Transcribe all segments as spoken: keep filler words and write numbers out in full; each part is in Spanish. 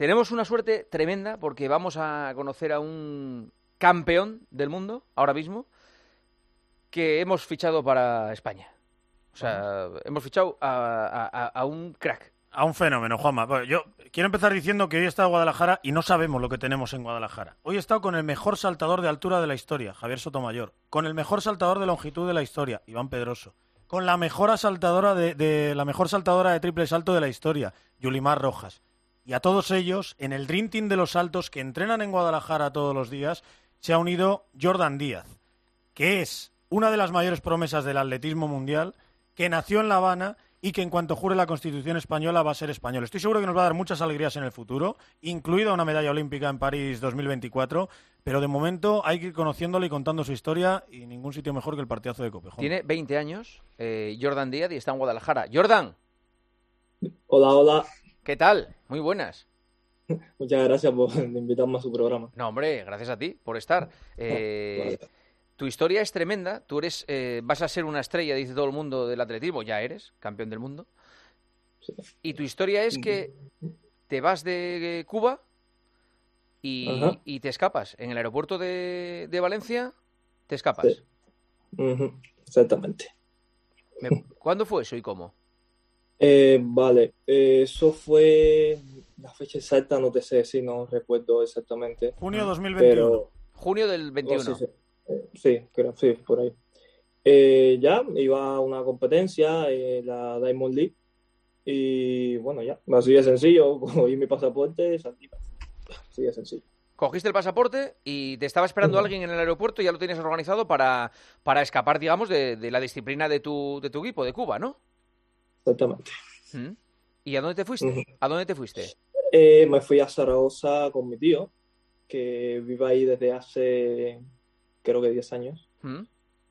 tenemos una suerte tremenda porque vamos a conocer a un campeón del mundo, ahora mismo, que hemos fichado para España. O sea, uh-huh. hemos fichado a, a, a un crack. A un fenómeno, Juanma. Bueno, yo quiero empezar diciendo que hoy he estado en Guadalajara y no sabemos lo que tenemos en Guadalajara. Hoy he estado con el mejor saltador de altura de la historia, Javier Sotomayor. Con el mejor saltador de longitud de la historia, Iván Pedroso. Con la mejor saltadora de, de la mejor saltadora de triple salto de la historia, Yulimar Rojas. Y a todos ellos, en el Dream Team de los saltos que entrenan en Guadalajara todos los días, se ha unido Jordan Díaz, que es una de las mayores promesas del atletismo mundial, que nació en La Habana y que en cuanto jure la Constitución española va a ser español. Estoy seguro que nos va a dar muchas alegrías en el futuro, incluida una medalla olímpica en París dos mil veinticuatro, pero de momento hay que ir conociéndole y contando su historia y ningún sitio mejor que el partidazo de Cope. Tiene veinte años, eh, Jordan Díaz, y está en Guadalajara. ¡Jordan! Hola, hola. ¿Qué tal? Muy buenas. Muchas gracias por invitarme a su programa. No, hombre, gracias a ti por estar. Eh, vale. Tu historia es tremenda. Tú eres, eh, vas a ser una estrella, dice todo el mundo del atletismo. Ya eres campeón del mundo. Sí. Y tu historia es que te vas de Cuba y, y te escapas. En el aeropuerto de, de Valencia te escapas. Sí. Uh-huh. Exactamente. ¿Cuándo fue eso y cómo? Eh, vale, eh, eso fue... La fecha exacta no te sé, si no recuerdo exactamente. Junio dos mil veintiuno. Pero... Junio del veintiuno. Oh, sí, sí. Eh, sí, creo, sí, por ahí. Eh, ya, iba a una competencia, eh, la Diamond League, y bueno, ya, así de sencillo, cogí mi pasaporte, salí, así de sencillo. Cogiste el pasaporte y te estaba esperando uh-huh. alguien en el aeropuerto y ya lo tenías organizado para, para escapar, digamos, de, de la disciplina de tu, de tu equipo, de Cuba, ¿no? Exactamente. ¿Mm? ¿Y a dónde te fuiste? Uh-huh. ¿A dónde te fuiste? Eh, me fui a Zaragoza con mi tío, que vive ahí desde hace, creo que diez años. ¿Mm?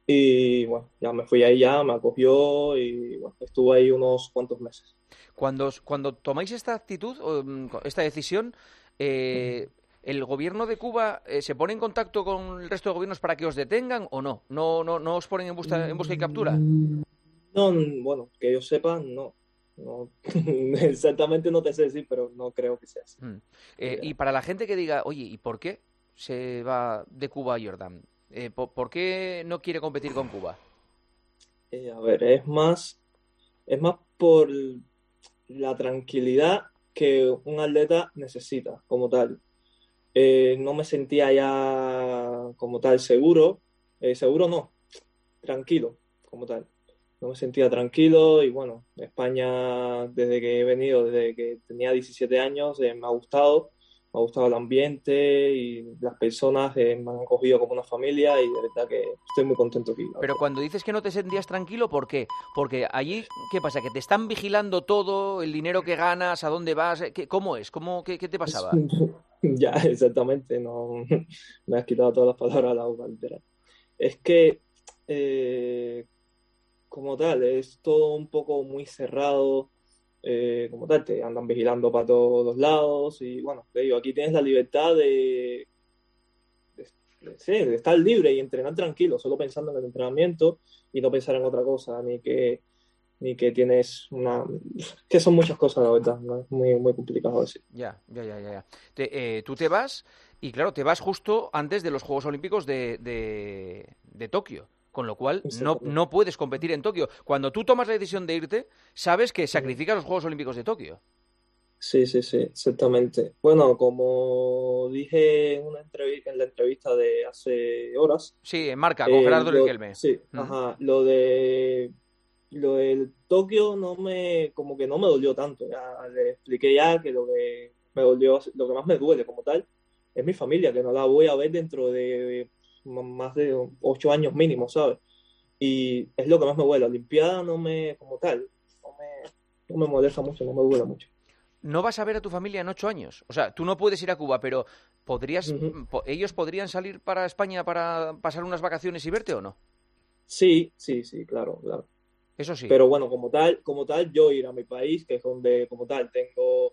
Y bueno, ya me fui ahí, ya me acogió y bueno, estuve ahí unos cuantos meses. Cuando, cuando tomáis esta actitud, esta decisión, eh, ¿el gobierno de Cuba eh, se pone en contacto con el resto de gobiernos para que os detengan o no? ¿No, no, no os ponen en busca, en busca y captura? No, bueno, que yo sepa, no. No, exactamente no te sé decir, pero no creo que sea así. Mm. Eh, y para la gente que diga, oye, ¿y por qué se va de Cuba a Jordan? Eh, ¿por, ¿Por qué no quiere competir con Cuba? Eh, a ver, es más, es más por la tranquilidad que un atleta necesita como tal. Eh, no me sentía ya como tal seguro, eh, seguro no, tranquilo como tal. No me sentía tranquilo y bueno, España desde que he venido, desde que tenía diecisiete años, eh, me ha gustado, me ha gustado el ambiente y las personas eh, me han acogido como una familia y de verdad que estoy muy contento aquí. Pero cuando dices que no te sentías tranquilo, ¿por qué? Porque allí, ¿qué pasa? ¿Que te están vigilando todo, el dinero que ganas, a dónde vas? ¿Qué, ¿Cómo es? ¿Cómo, qué, ¿Qué te pasaba? Ya, exactamente, no me has quitado todas las palabras a la boca, literal. Es que... Eh, como tal, es todo un poco muy cerrado, eh, como tal, te andan vigilando para todos lados y bueno, te digo, aquí tienes la libertad de, de, de, sí, de estar libre y entrenar tranquilo, solo pensando en el entrenamiento y no pensar en otra cosa, ni que, ni que tienes una... que son muchas cosas, la verdad, ¿no? Es muy, muy complicado decir. Ya, ya, ya, ya. ya. Te, eh, tú te vas y claro, te vas justo antes de los Juegos Olímpicos de, de, de Tokio. Con lo cual, no, no puedes competir en Tokio. Cuando tú tomas la decisión de irte, sabes que sacrificas los Juegos Olímpicos de Tokio. Sí, sí, sí, exactamente. Bueno, como dije en, una entrevista, en la entrevista de hace horas... Sí, en Marca, con eh, Gerardo lo, Riquelme. Sí, ¿Mm? ajá. Lo de... Lo del Tokio no me... como que no me dolió tanto. Ya le expliqué ya que lo que me dolió, lo que más me duele como tal, es mi familia, que no la voy a ver dentro de... más de ocho años mínimo, ¿sabes? Y es lo que más me duele. La Olimpiada no me, como tal, no me, no me molesta mucho, no me duele mucho. No vas a ver a tu familia en ocho años. O sea, tú no puedes ir a Cuba, pero podrías, uh-huh. po- ¿ellos podrían salir para España para pasar unas vacaciones y verte o no? Sí, sí, sí, claro, claro. Eso sí. Pero bueno, como tal, como tal, yo ir a mi país, que es donde, como tal, tengo...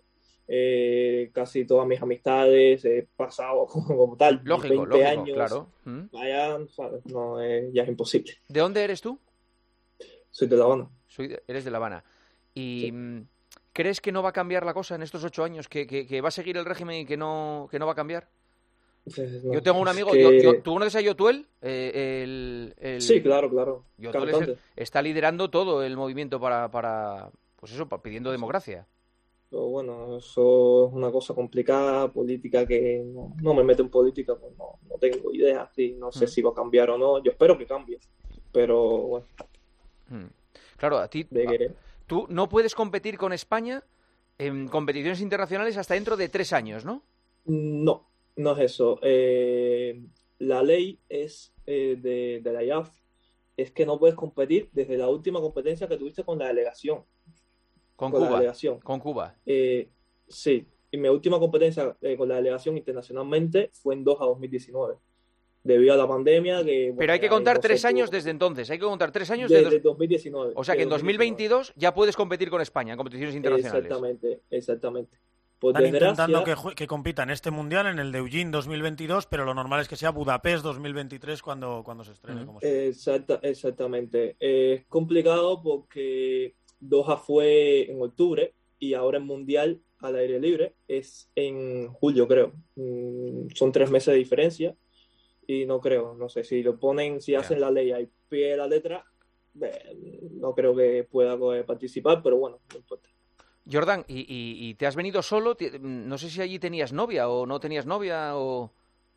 Eh, casi todas mis amistades, he pasado como tal, lógico, veinte lógico, años, claro. ¿Mm? Vaya, ¿sabes? No, eh, ya es imposible. ¿De dónde eres tú? Soy de La Habana. Soy de, eres de La Habana. Y, sí. ¿crees que no va a cambiar la cosa en estos ocho años? ¿Que, que, que va a seguir el régimen y que no, que no va a cambiar? Pues no, yo tengo un amigo, que... yo, yo, ¿tú conoces a Yotuel? Eh, el, el... Sí, claro, claro. Yotuel es el, está liderando todo el movimiento para, para pues eso, para, pidiendo democracia. Pero bueno, eso es una cosa complicada, política, que no, no me meto en política, pues no, no tengo idea, sí, no sé mm. si va a cambiar o no, yo espero que cambie, pero bueno. Mm. Claro, a ti, a, tú no puedes competir con España en competiciones internacionales hasta dentro de tres años, ¿no? No, no es eso. Eh, la ley es eh, de, de la I A F, es que no puedes competir desde la última competencia que tuviste con la delegación. Con, con Cuba. La delegación. Con Cuba. Eh, sí, y mi última competencia eh, con la delegación internacionalmente fue en Doha dos mil diecinueve. Debido a la pandemia que... Pero bueno, hay que contar no tres años desde entonces, hay que contar tres años desde desde dos mil diecinueve. O sea que en dos mil veintidós ya puedes competir con España en competiciones internacionales. Exactamente, exactamente. Pues Están intentando que, que compita en este Mundial, en el de Eugene dos mil veintidós, pero lo normal es que sea Budapest dos mil veintitrés cuando, cuando se estrene. Uh-huh. Como Exacta, exactamente. Eh, es complicado porque Doha fue en octubre y ahora el Mundial al aire libre es en julio, creo. Mm, son tres meses de diferencia y no creo, no sé, si lo ponen, si yeah. hacen la ley al pie de la letra, eh, no creo que pueda participar, pero bueno, no importa. Jordan, ¿y, y, y te has venido solo? No sé si allí tenías novia o no tenías novia o...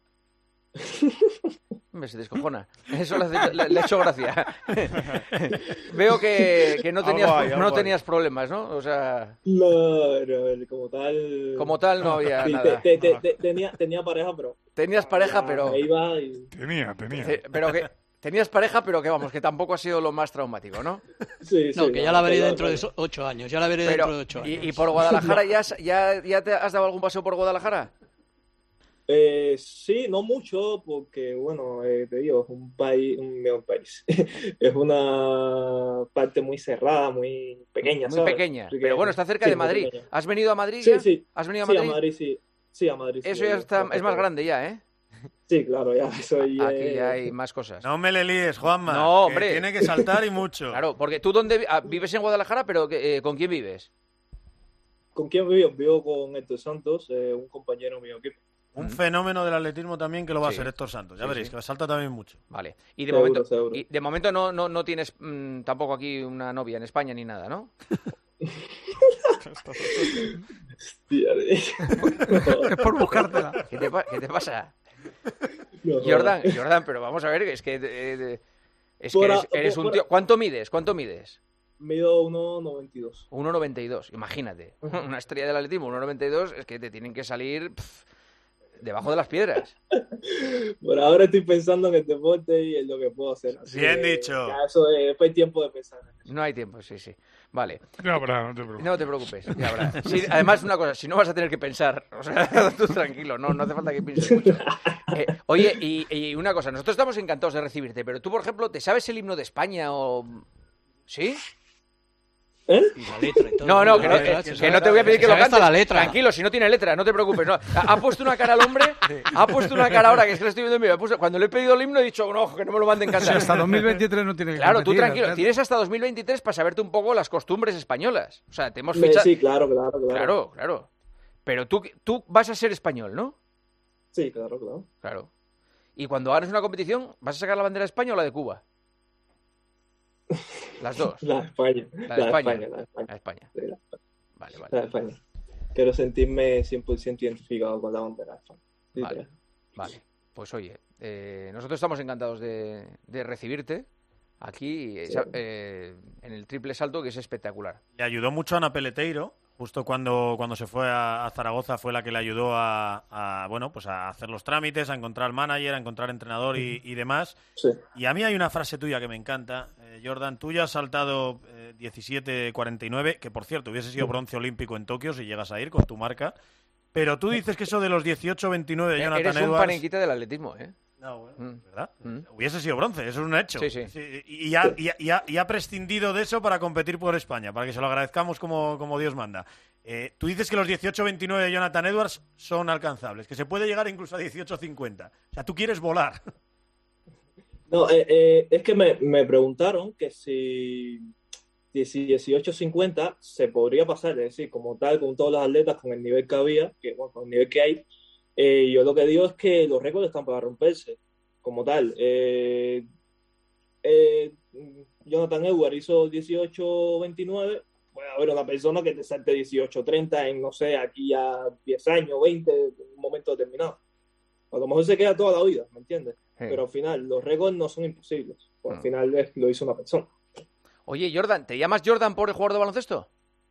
Me se descojona. Eso le, le, le he hecho gracia. Veo que, que no tenías, guay, no tenías problemas, ¿no? O sea... No, no, como tal... Como tal no había sí, nada. Te, te, te, tenía, tenía pareja, pero... Tenías pareja, pero... Iba y... Tenía, tenía. Pero que... Tenías pareja, pero que vamos, que tampoco ha sido lo más traumático, ¿no? Sí, sí. No, que no, ya la veré claro, dentro claro. de ocho años, ya la veré pero, dentro de ocho años. ¿Y, y por Guadalajara ya, ya, ya te has dado algún paseo por Guadalajara? Eh, sí, no mucho, porque, bueno, eh, te digo, es un país, un, un país, es una parte muy cerrada, muy pequeña, Muy ¿sabes? pequeña, que, pero bueno, está cerca sí, de Madrid. Pequeña. ¿Has venido a Madrid sí, ya? Sí, ¿Has venido a sí, Madrid? a Madrid, sí. Sí, a Madrid. Eso sí, ya está, sí, es más grande ya, ¿eh? Sí, claro, ya soy... Aquí eh... ya hay más cosas. No me le líes, Juanma. No, hombre. Que tiene que saltar y mucho. Claro, porque tú dónde ah, vives en Guadalajara, pero eh, ¿con quién vives? ¿Con quién vivo? Vivo con Héctor Santos, eh, un compañero mío equipo. Un fenómeno del atletismo también que lo va sí. a ser Héctor Santos. Ya sí, veréis, sí. que salta también mucho. Vale. Y de seguro, momento, seguro. Y de momento no, no, no tienes mmm, tampoco aquí una novia en España ni nada, ¿no? Hostia, es por buscártela. ¿Qué te, ¿Qué te pasa? No, Jordan, Jordan, pero vamos a ver, es que, eh, es que eres, eres un tío... ¿Cuánto mides? ¿Cuánto mides? Mido uno noventa y dos. uno noventa y dos, imagínate. Una estrella del atletismo, uno noventa y dos, es que te tienen que salir pff, debajo de las piedras. Por ahora estoy pensando en el deporte y en lo que puedo hacer. Así Bien que, dicho. Ya eso es, después hay tiempo de pensar. No hay tiempo, sí, sí. Vale. Ya habrá, no te preocupes. No te preocupes, ya habrá. Sí, además, una cosa, si no vas a tener que pensar, o sea, tú tranquilo, no, no hace falta que pienses mucho. Eh, oye, y, y una cosa, nosotros estamos encantados de recibirte, pero tú, por ejemplo, ¿te sabes el himno de España o...? ¿Sí? ¿Eh? Y la letra y todo. No, no, que no, eh, que no te voy a pedir que lo cantes. La letra. Tranquilo, si no tiene letra, no te preocupes. No. Ha, ha puesto una cara al hombre, ha puesto una cara ahora, que es que lo estoy viendo en vivo. Cuando le he pedido el himno he dicho, no, que no me lo manden cantar. Sí, hasta dos mil veintitrés no tiene que Claro, competir, tú tranquilo, ¿verdad? tienes hasta dos mil veintitrés para saberte un poco las costumbres españolas. O sea, te hemos fichado... Sí, claro, claro, claro. Claro, claro. Pero tú, tú vas a ser español, ¿no? Sí, claro, claro. Claro. Y cuando ganes una competición, ¿vas a sacar la bandera de España o la de Cuba? Las dos. La de España. La de España. La de España. La de España. Sí, la, Vale, vale. la de España. Quiero sentirme cien por ciento identificado con la bandera de España. Sí, Vale, vale. Pues oye, eh, nosotros estamos encantados de, de recibirte aquí Sí. eh, en el triple salto, que es espectacular. Le ayudó mucho a Ana Peleteiro, justo cuando, cuando se fue a, a Zaragoza fue la que le ayudó a, a, bueno, pues a hacer los trámites, a encontrar manager, a encontrar entrenador y, y demás. Sí. Y a mí hay una frase tuya que me encanta, eh, Jordan, tú ya has saltado eh, diecisiete cuarenta y nueve, que por cierto hubiese sido bronce olímpico en Tokio si llegas a ir con tu marca, pero tú dices que eso de los dieciocho veintinueve de Jonathan Eres un Edwards... panenquita del atletismo, ¿eh? No, bueno, Mm. ¿verdad? Mm. Hubiese sido bronce, eso es un hecho. Sí, sí. Y, y ha, y, ha, y ha- y ha prescindido de eso para competir por España, para que se lo agradezcamos como, como Dios manda. Eh, tú dices que los dieciocho veintinueve de Jonathan Edwards son alcanzables, que se puede llegar incluso a dieciocho cincuenta. O sea, tú quieres volar. No, eh, eh, es que me, me preguntaron que si dieciocho cincuenta se podría pasar, es decir, como tal, con todos los atletas, con el nivel que había, que, bueno, con el nivel que hay, eh, yo lo que digo es que los récords están para romperse, como tal. Eh, eh, Jonathan Edwards hizo dieciocho veintinueve, puede haber una persona que te salte dieciocho treinta en, no sé, aquí a diez años, veinte, en un momento determinado. A lo mejor se queda toda la vida, ¿me entiendes? Sí. Pero al final, los récords no son imposibles. Pues, no. Al final es, lo hizo una persona. Oye, Jordan, ¿te llamas Jordan por el jugador de baloncesto?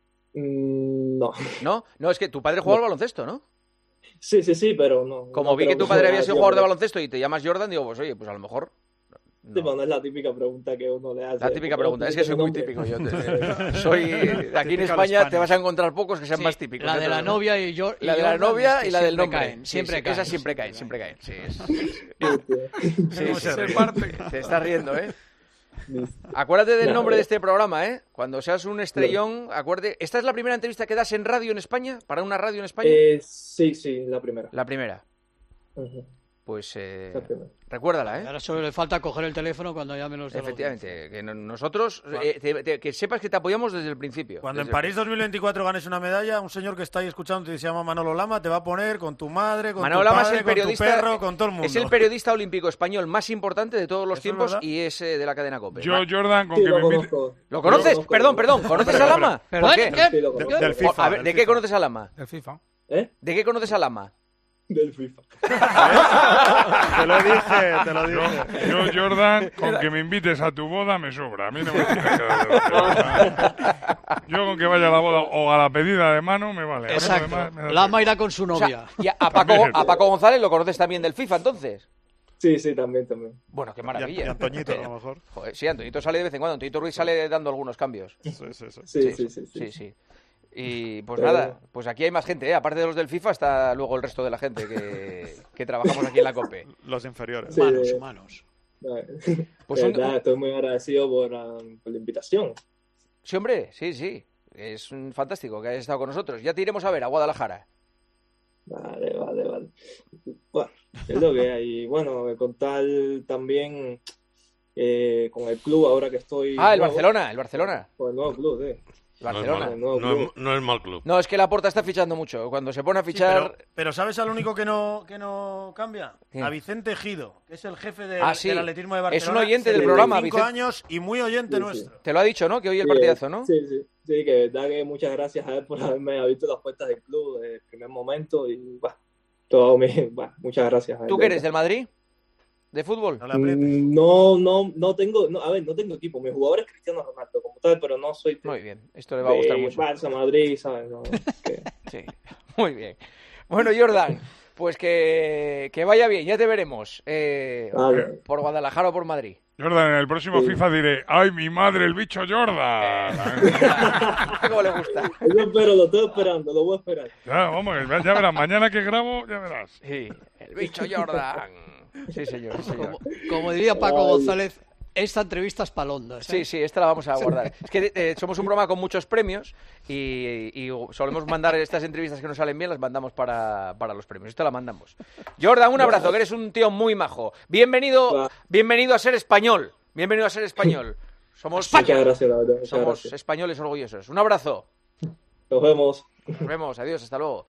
Mm, no. ¿No? No, es que tu padre jugaba al baloncesto, ¿no? Sí, sí, sí, pero no. Como no vi que tu padre había sido jugador de baloncesto y te llamas Jordan, digo, pues oye, pues a lo mejor... No. Sí, pero no es la típica pregunta que uno le hace. La típica pregunta, es que soy muy típico yo. Te, soy aquí en España te vas a encontrar pocos que sean sí, más típicos. La de la novia y yo. La de la novia y la del nombre. Caen, siempre sí, caen. Esas siempre caen, siempre caen. Sí, es, sí, sí, se parte. Te estás riendo, ¿eh? Acuérdate del nombre de este programa, ¿eh? Cuando seas un estrellón, acuérdate. ¿Esta es la primera entrevista que das en radio en España? ¿Para una radio en España? Eh, sí, sí, la primera. La primera. Uh-huh. Pues eh, recuérdala, ¿eh? Ahora solo le falta coger el teléfono cuando ya menos... Efectivamente, que nosotros, eh, te, te, que sepas que te apoyamos desde el principio. Cuando desde en París dos mil veinticuatro ganes una medalla, un señor que está ahí escuchando, se llama Manolo Lama, te va a poner con tu madre, con Manolo tu Lama padre, es el periodista, con tu perro, con todo el mundo. Es el periodista olímpico español más importante de todos los ¿Eso tiempos es y es eh, de la cadena COPE. Yo, Jordan, con sí, que lo me invite... ¿Lo conoces? Lo perdón, perdón, ¿conoces a Lama? ¿Por qué? Sí, lo de, del FIFA. A ver, ¿de qué conoces a Lama? Del FIFA. ¿Eh? ¿De qué conoces a Lama? Del FIFA. Te lo dije, te lo dije. Yo, yo, Jordan, con que me invites a tu boda me sobra. A mí no me tienes que dar. Yo con que vaya a la boda o a la pedida de mano me vale. Exacto. Demás, me Lama irá con su novia. O sea, y a, a, Paco, a Paco González lo conoces también del FIFA, entonces. Sí, sí, también, también. Bueno, qué maravilla. Y Antoñito, a lo mejor. Joder, sí, Antoñito sale de vez en cuando. Antoñito Ruiz sale dando algunos cambios. Sí, sí, sí. Sí, sí, sí. sí, sí, sí. Y pues Pero... nada, pues aquí hay más gente, ¿eh? Aparte de los del FIFA está luego el resto de la gente que, que trabajamos aquí en la COPE. Los inferiores. Sí. Humanos, humanos. Pues un... verdad, estoy muy agradecido por, um, por la invitación. Sí, hombre, sí, sí. Es un fantástico que hayas estado con nosotros. Ya te iremos a ver a Guadalajara. Vale, vale, vale. Bueno, es lo que hay. Bueno, contar también eh, con el club ahora que estoy... Ah, el nuevo. Barcelona, el Barcelona. Con el nuevo club, sí. Barcelona. No es, mal, no, es, no es mal club. No, es que Laporta está fichando mucho. Cuando se pone a fichar... Sí, pero, pero ¿sabes al único que no, que no cambia? ¿Qué? A Vicente Gido, que es el jefe de, ah, sí. del atletismo de Barcelona. Es un oyente del programa, cinco Vicente. años y muy oyente sí, nuestro. Sí. Te lo ha dicho, ¿no? Que hoy el sí, partidazo, ¿no? Sí, sí. Sí, que verdad que muchas gracias a él por haberme abierto las puertas del club desde el primer momento y, bah, todo mi, bah, muchas gracias a él. ¿Tú qué eres, del Madrid? ¿De fútbol? No, no, no, no tengo, no, a ver, no tengo equipo. Mi jugador es Cristiano Ronaldo como tal, pero no soy de, muy bien, esto le va a gustar mucho. Barça, Madrid, ¿sabes? No, que... Sí, muy bien. Bueno, Jordan, pues que, que vaya bien, ya te veremos. Eh, vale. Por Guadalajara o por Madrid. Jordan, en el próximo sí. FIFA diré, ¡ay, mi madre, el bicho Jordan! ¿Cómo le gusta? Yo espero, lo estoy esperando, lo voy a esperar. Ya, vamos, ya verás, mañana que grabo, ya verás. Sí, el bicho Jordan. Sí, señor, sí, señor. Como, como diría Paco Ay. González, esta entrevista es palonda. ¿eh? Sí, sí, esta la vamos a guardar. Es que eh, somos un programa con muchos premios y, y solemos mandar estas entrevistas que nos salen bien, las mandamos para, para los premios. Esta la mandamos. Jordan, un abrazo, que eres un tío muy majo. Bienvenido, bienvenido a Ser Español. Bienvenido a Ser Español. Somos, Muchas gracias, la verdad. Muchas somos gracias. españoles orgullosos. Un abrazo. Nos vemos. Nos vemos, adiós, hasta luego.